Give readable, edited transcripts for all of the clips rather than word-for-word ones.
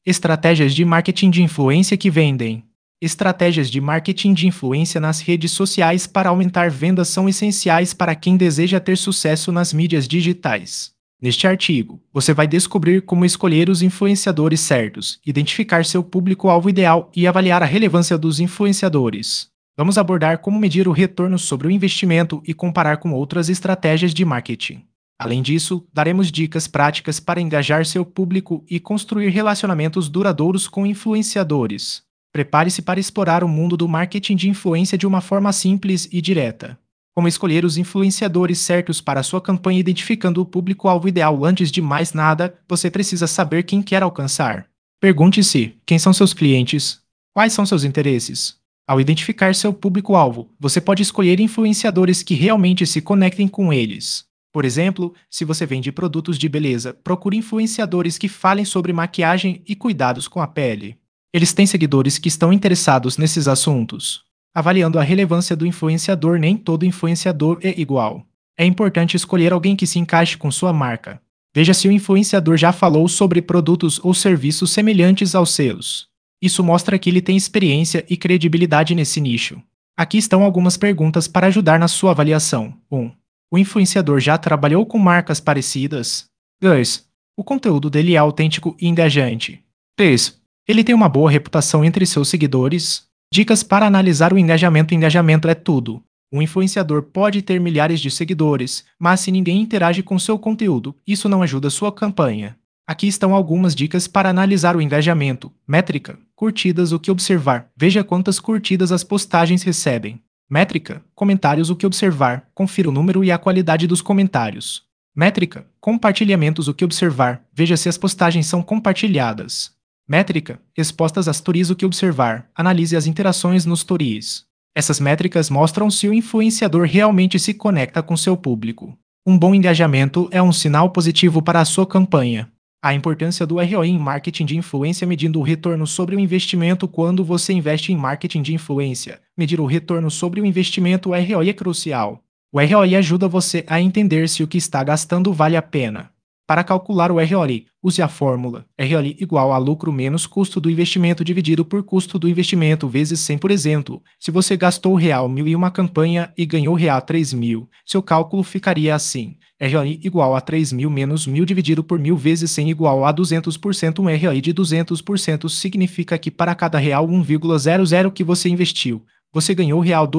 Estratégias de marketing de influência que vendem. Estratégias de marketing de influência nas redes sociais para aumentar vendas são essenciais para quem deseja ter sucesso nas mídias digitais. Neste artigo, você vai descobrir como escolher os influenciadores certos, identificar seu público-alvo ideal e avaliar a relevância dos influenciadores. Vamos abordar como medir o retorno sobre o investimento e comparar com outras estratégias de marketing. Além disso, daremos dicas práticas para engajar seu público e construir relacionamentos duradouros com influenciadores. Prepare-se para explorar o mundo do marketing de influência de uma forma simples e direta. Como escolher os influenciadores certos para sua campanha identificando o público-alvo ideal. Antes de mais nada, você precisa saber quem quer alcançar. Pergunte-se: quem são seus clientes? Quais são seus interesses? Ao identificar seu público-alvo, você pode escolher influenciadores que realmente se conectem com eles. Por exemplo, se você vende produtos de beleza, procure influenciadores que falem sobre maquiagem e cuidados com a pele. Eles têm seguidores que estão interessados nesses assuntos. Avaliando a relevância do influenciador, nem todo influenciador é igual. É importante escolher alguém que se encaixe com sua marca. Veja se o influenciador já falou sobre produtos ou serviços semelhantes aos seus. Isso mostra que ele tem experiência e credibilidade nesse nicho. Aqui estão algumas perguntas para ajudar na sua avaliação. 1. O influenciador já trabalhou com marcas parecidas? 2. O conteúdo dele é autêntico e engajante? 3. Ele tem uma boa reputação entre seus seguidores? Dicas para analisar o engajamento. Engajamento é tudo. Um influenciador pode ter milhares de seguidores, mas se ninguém interage com seu conteúdo, isso não ajuda sua campanha. Aqui estão algumas dicas para analisar o engajamento. Métrica: curtidas, o que observar. Veja quantas curtidas as postagens recebem. Métrica: comentários, o que observar. Confira o número e a qualidade dos comentários. Métrica: compartilhamentos, o que observar. Veja se as postagens são compartilhadas. Métrica: expostas às stories, o que observar. Analise as interações nos stories. Essas métricas mostram se o influenciador realmente se conecta com seu público. Um bom engajamento é um sinal positivo para a sua campanha. A importância do ROI em marketing de influência. Medindo o retorno sobre o investimento. Quando você investe em marketing de influência, medir o retorno sobre o investimento. O ROI é crucial. O ROI ajuda você a entender se o que está gastando vale a pena. Para calcular o ROI, use a fórmula ROI igual a lucro menos custo do investimento dividido por custo do investimento vezes 100. Por exemplo, se você gastou R$1.000 em uma campanha e ganhou R$3.000, seu cálculo ficaria assim: ROI igual a 3.000 menos 1.000 dividido por 1.000 vezes 100 igual a 200%. Um ROI de 200% significa que para cada R$1,00 que você investiu, você ganhou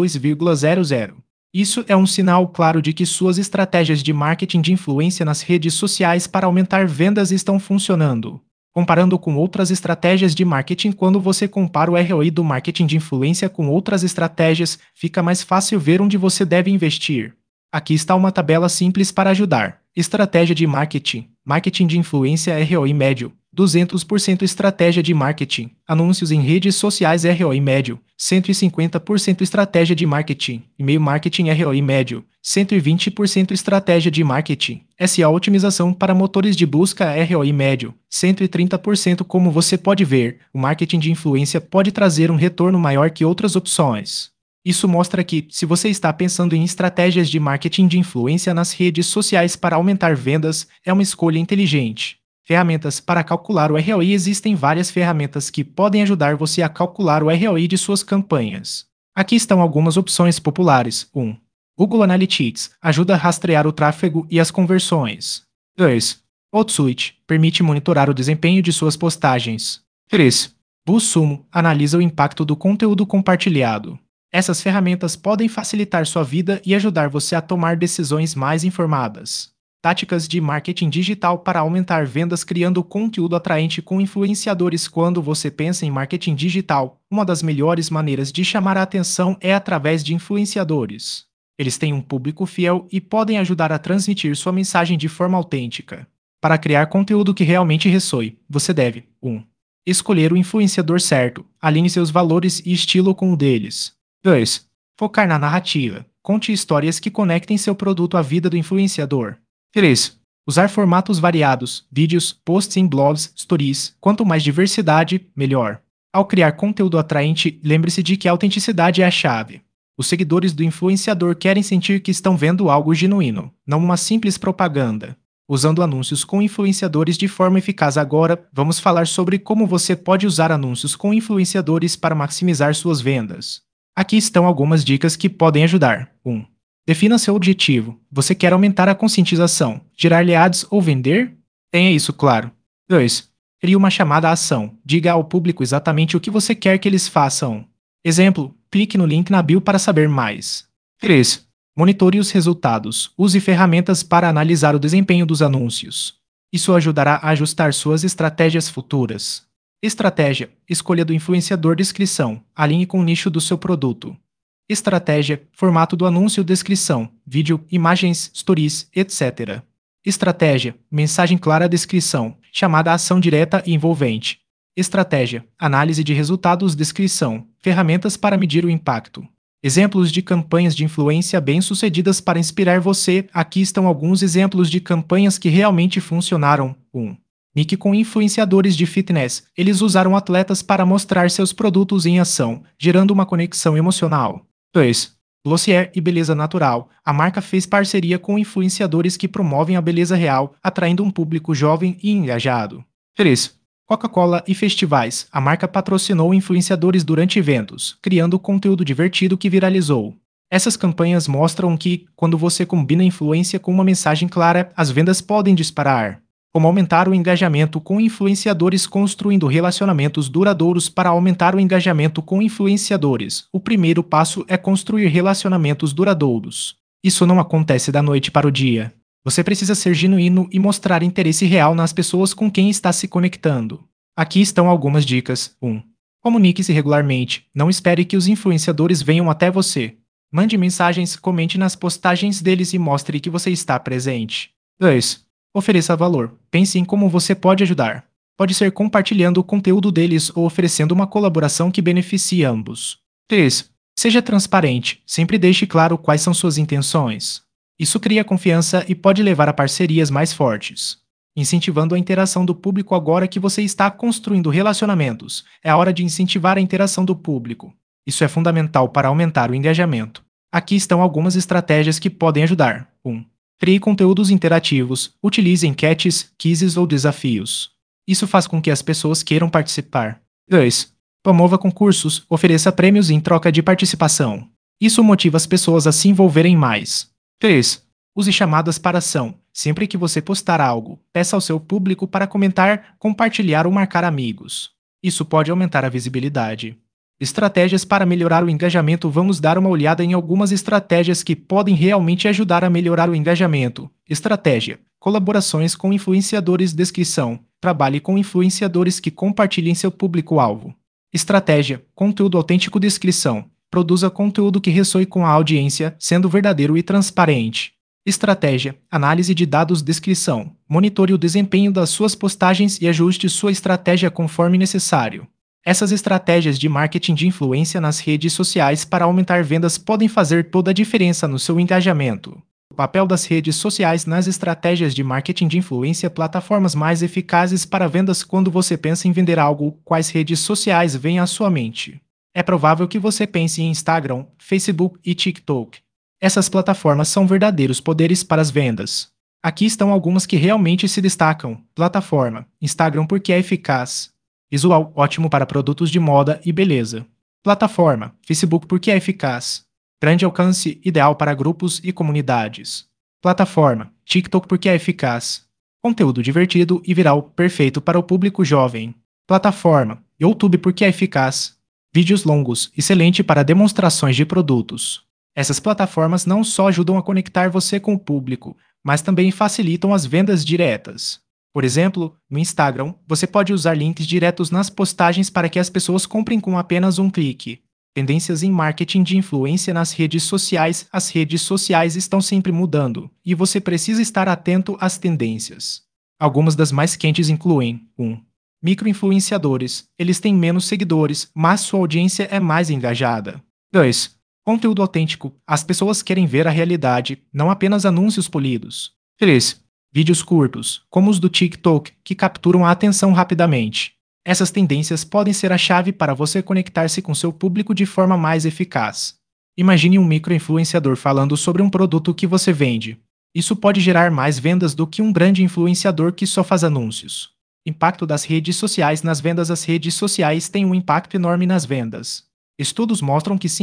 R$2,00. Isso é um sinal claro de que suas estratégias de marketing de influência nas redes sociais para aumentar vendas estão funcionando. Comparando com outras estratégias de marketing. Quando você compara o ROI do marketing de influência com outras estratégias, fica mais fácil ver onde você deve investir. Aqui está uma tabela simples para ajudar. Estratégia de marketing. Marketing de influência ROI médio: 200%. Estratégia de marketing. Anúncios em redes sociais ROI médio: 150%. Estratégia de marketing. E-mail marketing ROI médio: 120%. Estratégia de marketing. SEO otimização para motores de busca ROI médio: 130%. Como você pode ver, o marketing de influência pode trazer um retorno maior que outras opções. Isso mostra que, se você está pensando em estratégias de marketing de influência nas redes sociais para aumentar vendas, é uma escolha inteligente. Ferramentas para calcular o ROI. Existem várias ferramentas que podem ajudar você a calcular o ROI de suas campanhas. Aqui estão algumas opções populares. 1. Google Analytics ajuda a rastrear o tráfego e as conversões. 2. Hootsuite permite monitorar o desempenho de suas postagens. 3. BuzzSumo analisa o impacto do conteúdo compartilhado. Essas ferramentas podem facilitar sua vida e ajudar você a tomar decisões mais informadas. Táticas de marketing digital para aumentar vendas. Criando conteúdo atraente com influenciadores. Quando você pensa em marketing digital, uma das melhores maneiras de chamar a atenção é através de influenciadores. Eles têm um público fiel e podem ajudar a transmitir sua mensagem de forma autêntica. Para criar conteúdo que realmente ressoe, você deve: 1. Escolher o influenciador certo. Alinhe seus valores e estilo com o deles. 2. Focar na narrativa. Conte histórias que conectem seu produto à vida do influenciador. 3. Usar formatos variados, vídeos, posts em blogs, stories. Quanto mais diversidade, melhor. Ao criar conteúdo atraente, lembre-se de que a autenticidade é a chave. Os seguidores do influenciador querem sentir que estão vendo algo genuíno, não uma simples propaganda. Usando anúncios com influenciadores de forma eficaz. Agora, vamos falar sobre como você pode usar anúncios com influenciadores para maximizar suas vendas. Aqui estão algumas dicas que podem ajudar. 1. Defina seu objetivo. Você quer aumentar a conscientização, gerar leads ou vender? Tenha isso claro. 2. Crie uma chamada à ação. Diga ao público exatamente o que você quer que eles façam. Exemplo, clique no link na bio para saber mais. 3. Monitore os resultados. Use ferramentas para analisar o desempenho dos anúncios. Isso ajudará a ajustar suas estratégias futuras. Estratégia: escolha do influenciador. Descrição: alinhe com o nicho do seu produto. Estratégia: formato do anúncio. Descrição: vídeo, imagens, stories, etc. Estratégia: mensagem clara. Descrição: chamada à ação direta e envolvente. Estratégia: análise de resultados. Descrição: ferramentas para medir o impacto. Exemplos de campanhas de influência bem-sucedidas para inspirar você. Aqui estão alguns exemplos de campanhas que realmente funcionaram. 1. Nick com influenciadores de fitness. Eles usaram atletas para mostrar seus produtos em ação, gerando uma conexão emocional. 2. Glossier e Beleza Natural. A marca fez parceria com influenciadores que promovem a beleza real, atraindo um público jovem e engajado. 3. Coca-Cola e festivais. A marca patrocinou influenciadores durante eventos, criando conteúdo divertido que viralizou. Essas campanhas mostram que, quando você combina influência com uma mensagem clara, as vendas podem disparar. Como aumentar o engajamento com influenciadores? Construindo relacionamentos duradouros. Para aumentar o engajamento com influenciadores, o primeiro passo é construir relacionamentos duradouros. Isso não acontece da noite para o dia. Você precisa ser genuíno e mostrar interesse real nas pessoas com quem está se conectando. Aqui estão algumas dicas. 1. Comunique-se regularmente. Não espere que os influenciadores venham até você. Mande mensagens, comente nas postagens deles e mostre que você está presente. 2. Ofereça valor. Pense em como você pode ajudar. Pode ser compartilhando o conteúdo deles ou oferecendo uma colaboração que beneficie ambos. 3. Seja transparente. Sempre deixe claro quais são suas intenções. Isso cria confiança e pode levar a parcerias mais fortes. Incentivando a interação do público. Agora que você está construindo relacionamentos, é a hora de incentivar a interação do público. Isso é fundamental para aumentar o engajamento. Aqui estão algumas estratégias que podem ajudar. 1. Crie conteúdos interativos. Utilize enquetes, quizzes ou desafios. Isso faz com que as pessoas queiram participar. 2. Promova concursos. Ofereça prêmios em troca de participação. Isso motiva as pessoas a se envolverem mais. 3. Use chamadas para ação. Sempre que você postar algo, peça ao seu público para comentar, compartilhar ou marcar amigos. Isso pode aumentar a visibilidade. Estratégias para melhorar o engajamento. Vamos dar uma olhada em algumas estratégias que podem realmente ajudar a melhorar o engajamento. Estratégia: colaborações com influenciadores. Descrição: trabalhe com influenciadores que compartilhem seu público-alvo. Estratégia: conteúdo autêntico. Descrição: produza conteúdo que ressoe com a audiência, sendo verdadeiro e transparente. Estratégia: análise de dados. Descrição: monitore o desempenho das suas postagens e ajuste sua estratégia conforme necessário. Essas estratégias de marketing de influência nas redes sociais para aumentar vendas podem fazer toda a diferença no seu engajamento. O papel das redes sociais nas estratégias de marketing de influência. Plataformas mais eficazes para vendas. Quando você pensa em vender algo, quais redes sociais vêm à sua mente? É provável que você pense em Instagram, Facebook e TikTok. Essas plataformas são verdadeiros poderes para as vendas. Aqui estão algumas que realmente se destacam. Plataforma: Instagram, porque é eficaz. Visual: ótimo para produtos de moda e beleza. Plataforma: Facebook, porque é eficaz. Grande alcance: ideal para grupos e comunidades. Plataforma: TikTok, porque é eficaz. Conteúdo divertido e viral: perfeito para o público jovem. Plataforma: YouTube, porque é eficaz. Vídeos longos: excelente para demonstrações de produtos. Essas plataformas não só ajudam a conectar você com o público, mas também facilitam as vendas diretas. Por exemplo, no Instagram, você pode usar links diretos nas postagens para que as pessoas comprem com apenas um clique. Tendências em marketing de influência nas redes sociais. As redes sociais estão sempre mudando, e você precisa estar atento às tendências. Algumas das mais quentes incluem: 1. Microinfluenciadores. Eles têm menos seguidores, mas sua audiência é mais engajada. 2. Conteúdo autêntico. As pessoas querem ver a realidade, não apenas anúncios polidos. 3. Vídeos curtos, como os do TikTok, que capturam a atenção rapidamente. Essas tendências podem ser a chave para você conectar-se com seu público de forma mais eficaz. Imagine um microinfluenciador falando sobre um produto que você vende. Isso pode gerar mais vendas do que um grande influenciador que só faz anúncios. Impacto das redes sociais nas vendas. As redes sociais têm um impacto enorme nas vendas. Estudos mostram que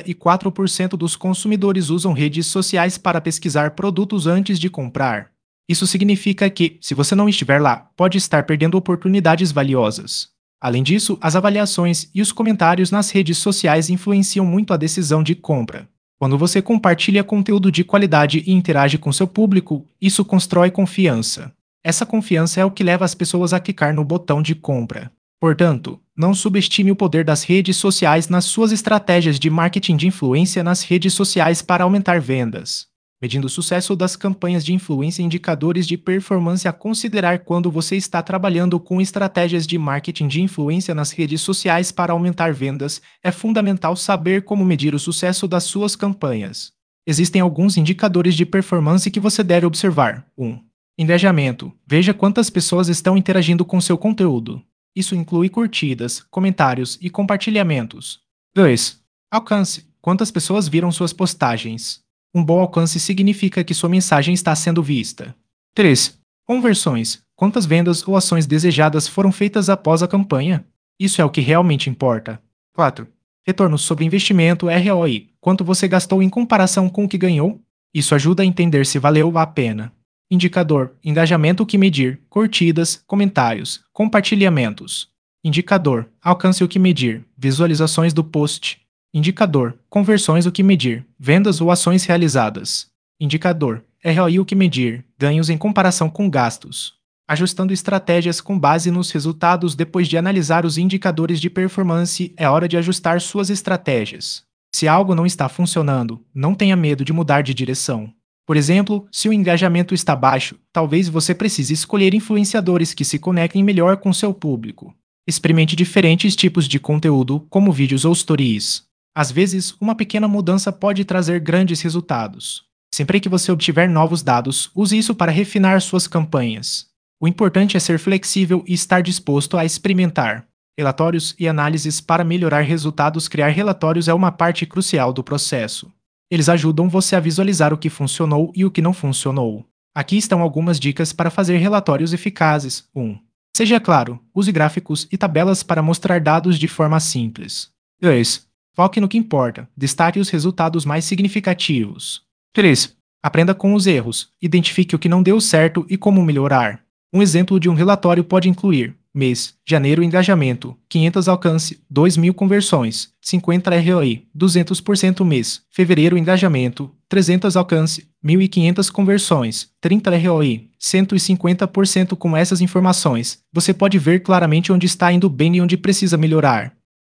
54% dos consumidores usam redes sociais para pesquisar produtos antes de comprar. Isso significa que, se você não estiver lá, pode estar perdendo oportunidades valiosas. Além disso, as avaliações e os comentários nas redes sociais influenciam muito a decisão de compra. Quando você compartilha conteúdo de qualidade e interage com seu público, isso constrói confiança. Essa confiança é o que leva as pessoas a clicar no botão de compra. Portanto, não subestime o poder das redes sociais nas suas estratégias de marketing de influência nas redes sociais para aumentar vendas. Medindo o sucesso das campanhas de influência. Indicadores de performance a considerar quando você está trabalhando com estratégias de marketing de influência nas redes sociais para aumentar vendas. É fundamental saber como medir o sucesso das suas campanhas. Existem alguns indicadores de performance que você deve observar. 1. Engajamento. Veja quantas pessoas estão interagindo com seu conteúdo. Isso inclui curtidas, comentários e compartilhamentos. 2. Alcance. Quantas pessoas viram suas postagens? Um bom alcance significa que sua mensagem está sendo vista. 3. Conversões. Quantas vendas ou ações desejadas foram feitas após a campanha? Isso é o que realmente importa. 4. Retorno sobre investimento ROI. Quanto você gastou em comparação com o que ganhou? Isso ajuda a entender se valeu a pena. Indicador: engajamento. O que medir? Curtidas, comentários, compartilhamentos. Indicador: alcance. O que medir? Visualizações do post. Indicador: conversões. O que medir? Vendas ou ações realizadas. Indicador: ROI. O que medir? Ganhos em comparação com gastos. Ajustando estratégias com base nos resultados. Depois de analisar os indicadores de performance, é hora de ajustar suas estratégias. Se algo não está funcionando, não tenha medo de mudar de direção. Por exemplo, se o engajamento está baixo, talvez você precise escolher influenciadores que se conectem melhor com seu público. Experimente diferentes tipos de conteúdo, como vídeos ou stories. Às vezes, uma pequena mudança pode trazer grandes resultados. Sempre que você obtiver novos dados, use isso para refinar suas campanhas. O importante é ser flexível e estar disposto a experimentar. Relatórios e análises para melhorar resultados. Criar relatórios é uma parte crucial do processo. Eles ajudam você a visualizar o que funcionou e o que não funcionou. Aqui estão algumas dicas para fazer relatórios eficazes. 1. Seja claro, use gráficos e tabelas para mostrar dados de forma simples. 2. Foque no que importa, destaque os resultados mais significativos. 3. Aprenda com os erros, identifique o que não deu certo e como melhorar. Um exemplo de um relatório pode incluir: mês, janeiro, engajamento, 500 alcance, 2.000 conversões, 50 ROI, 200% mês, fevereiro, engajamento, 300 alcance, 1.500 conversões, 30 ROI, 150%. Com essas informações, você pode ver claramente onde está indo bem e onde precisa melhorar.